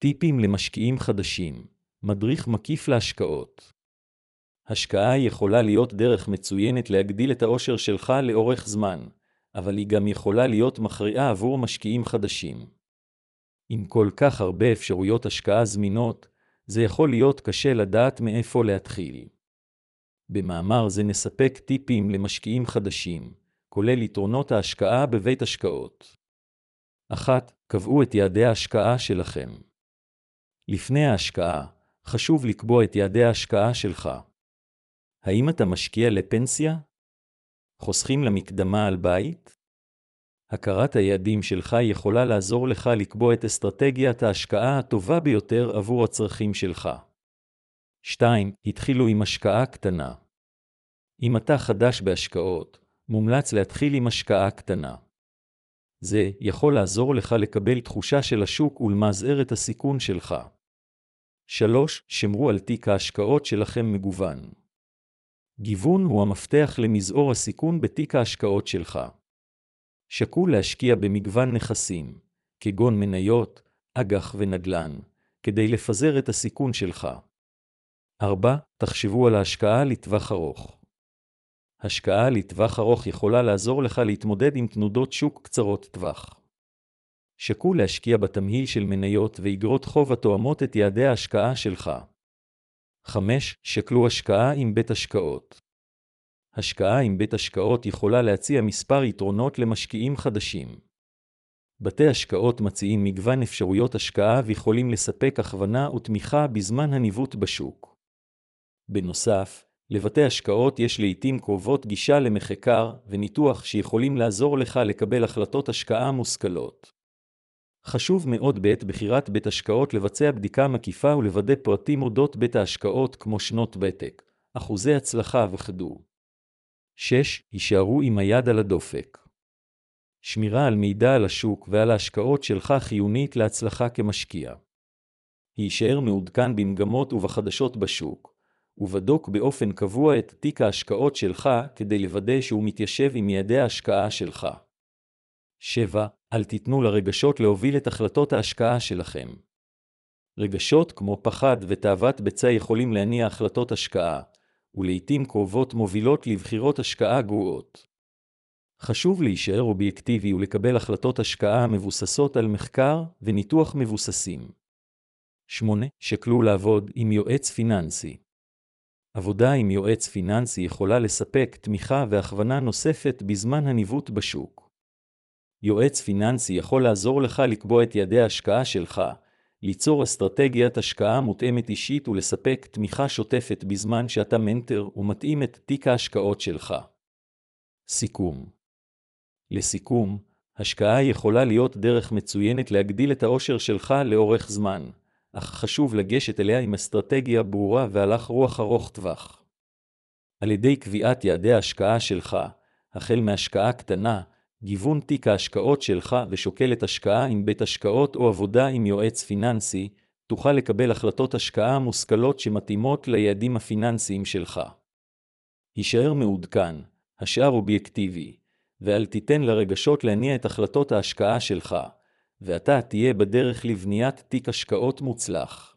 טיפים למשקיעים חדשים. מדריך מקיף להשקעות. השקעה יכולה להיות דרך מצוינת להגדיל את העושר שלך לאורך זמן, אבל היא גם יכולה להיות מכריעה עבור משקיעים חדשים. עם כל כך הרבה אפשרויות השקעה זמינות, זה יכול להיות קשה לדעת מאיפה להתחיל. במאמר זה נספק טיפים למשקיעים חדשים, כולל יתרונות ההשקעה בבית השקעות. 1. קבעו את יעדי ההשקעה שלכם. לפני ההשקעה, חשוב לקבוע את יעדי ההשקעה שלך. האם אתה משקיע לפנסיה? חוסכים למקדמה על בית? הכרת היעדים שלך יכולה לעזור לך לקבוע את אסטרטגיית ההשקעה הטובה ביותר עבור הצרכים שלך. 2. התחילו עם השקעה קטנה. אם אתה חדש בהשקעות, מומלץ להתחיל עם השקעה קטנה. זה יכול לעזור לך לקבל תחושה של השוק ולמזער את הסיכון שלך. 3. שמרו על תיק ההשקעות שלכם מגוון. גיוון הוא המפתח למזעור הסיכון בתיק ההשקעות שלך. שקול להשקיע במגוון נכסים, כגון מניות, אג"ח ונדל"ן, כדי לפזר את הסיכון שלך. 4. תחשבו על ההשקעה לטווח ארוך. השקעה לטווח ארוך יכולה לעזור לך להתמודד עם תנודות שוק קצרות טווח. שקול להשקיע בתמהיל של מניות ואגרות חוב התואמות את יעדי ההשקעה שלך. 5. שקלו השקעה עם בית השקעות. השקעה עם בית השקעות יכולה להציע מספר יתרונות למשקיעים חדשים. בתי השקעות מציעים מגוון אפשרויות השקעה ויכולים לספק הכוונה ותמיכה בזמן הניווט בשוק. בנוסף, לבתי השקעות יש לעתים קרובות גישה למחקר וניתוח שיכולים לעזור לך לקבל החלטות השקעה מושכלות. חשוב מאוד בעת בחירת בית השקעות לבצע בדיקה מקיפה ולוודא פרטים אודות בית ההשקעות כמו שנות ותק, אחוזי הצלחה וכדומה. 6. הישארו עם היד על הדופק. שמירה על מידע על השוק ועל ההשקעות שלך חיונית להצלחה כמשקיע. הישאר מעודכן במגמות ובחדשות בשוק, ובדוק באופן קבוע את תיק ההשקעות שלך כדי לוודא שהוא מתיישב עם יעדי ההשקעה שלך. 7. אל תיתנו לרגשות להוביל את החלטות ההשקעה שלכם. רגשות כמו פחד ותאוות בצע יכולים להניע החלטות השקעה, ולעיתים קרובות מובילות לבחירות השקעה גרועות. חשוב להישאר אובייקטיבי ולקבל החלטות השקעה מבוססות על מחקר וניתוח מבוססים. 8. שקלו לעבוד עם יועץ פיננסי. עבודה עם יועץ פיננסי יכולה לספק תמיכה והכוונה נוספת בזמן הניווט בשוק. יועץ פיננסי יכול לעזור לך לקבוע את יעדי ההשקעה שלך, ליצור אסטרטגיית השקעה מותאמת אישית ולספק תמיכה שוטפת בזמן שאתה מנטר ומתאים את תיק ההשקעות שלך. סיכום. לסיכום, השקעה יכולה להיות דרך מצוינת להגדיל את העושר שלך לאורך זמן, אך חשוב לגשת אליה עם אסטרטגיה ברורה והלך רוח ארוך טווח. על ידי קביעת יעדי ההשקעה שלך, החל מהשקעה קטנה, גיוון תיק ההשקעות שלך ושוקלת השקעה עם בית השקעות או עבודה עם יועץ פיננסי, תוכל לקבל החלטות השקעה מושכלות שמתאימות ליעדים הפיננסיים שלך. הישאר מעודכן, השאר אובייקטיבי, ואל תיתן לרגשות להניע את החלטות ההשקעה שלך, ואתה תהיה בדרך לבניית תיק השקעות מוצלח.